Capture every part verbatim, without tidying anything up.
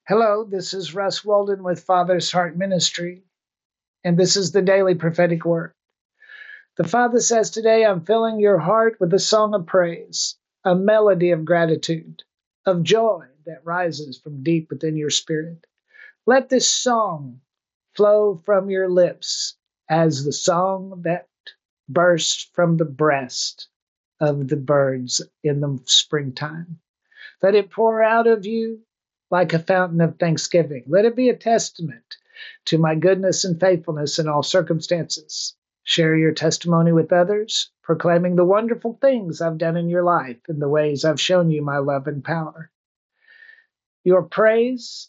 Hello, this is Russ Walden with Father's Heart Ministry, and this is the Daily Prophetic Word. The Father says today, I'm filling your heart with a song of praise, a melody of gratitude, of joy that rises from deep within your spirit. Let this song flow from your lips as the song that bursts from the breast of the birds in the springtime. Let it pour out of you like a fountain of thanksgiving. Let it be a testament to my goodness and faithfulness in all circumstances. Share your testimony with others, proclaiming the wonderful things I've done in your life and the ways I've shown you my love and power. Your praise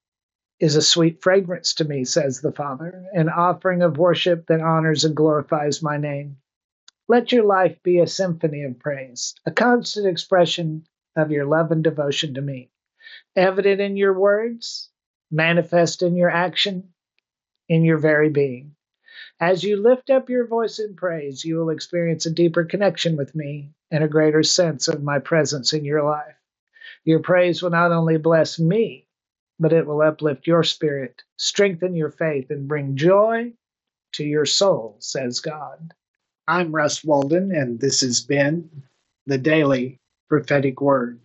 is a sweet fragrance to me, says the Father, an offering of worship that honors and glorifies my name. Let your life be a symphony of praise, a constant expression of your love and devotion to me, evident in your words, manifest in your action, in your very being. As you lift up your voice in praise, you will experience a deeper connection with me and a greater sense of my presence in your life. Your praise will not only bless me, but it will uplift your spirit, strengthen your faith, and bring joy to your soul, says God. I'm Russ Walden, and this has been the Daily Prophetic Word.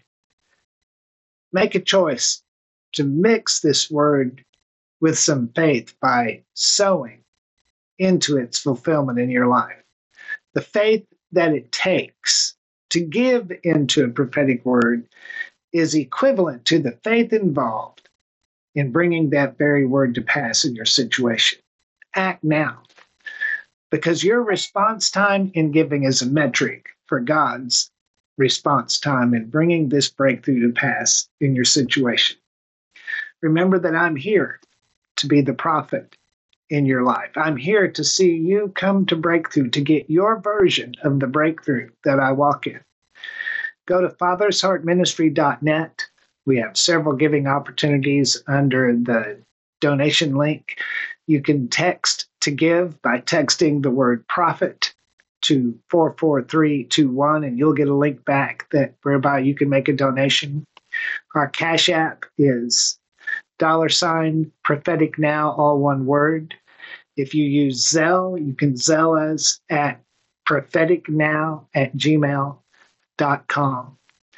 Make a choice to mix this word with some faith by sowing into its fulfillment in your life. The faith that it takes to give into a prophetic word is equivalent to the faith involved in bringing that very word to pass in your situation. Act now, because your response time in giving is a metric for God's response time in bringing this breakthrough to pass in your situation. Remember that I'm here to be the prophet in your life. I'm here to see you come to breakthrough, to get your version of the breakthrough that I walk in. Go to fathers heart ministry dot net. We have several giving opportunities under the donation link. You can text to give by texting the word prophet to four four three two one, and you'll get a link back that whereby you can make a donation. Our Cash App is dollar sign prophetic now, all one word. If you use Zelle, you can Zelle us at propheticnow at gmail dot com.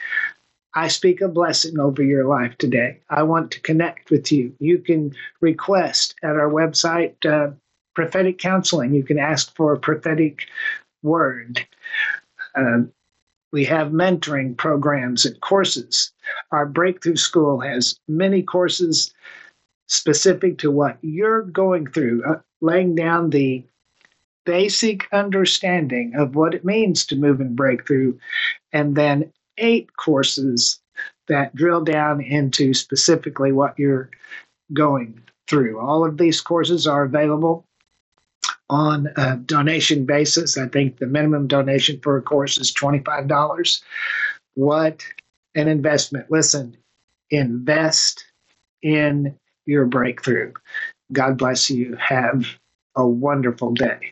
I speak a blessing over your life today. I want to connect with you. You can request at our website uh, prophetic counseling. You can ask for a prophetic word. Uh, we have mentoring programs and courses. Our Breakthrough School has many courses specific to what you're going through, uh, laying down the basic understanding of what it means to move in breakthrough, and then eight courses that drill down into specifically what you're going through. All of these courses are available on a donation basis. I think the minimum donation for a course is twenty-five dollars. What an investment. Listen, invest in your breakthrough. God bless you. Have a wonderful day.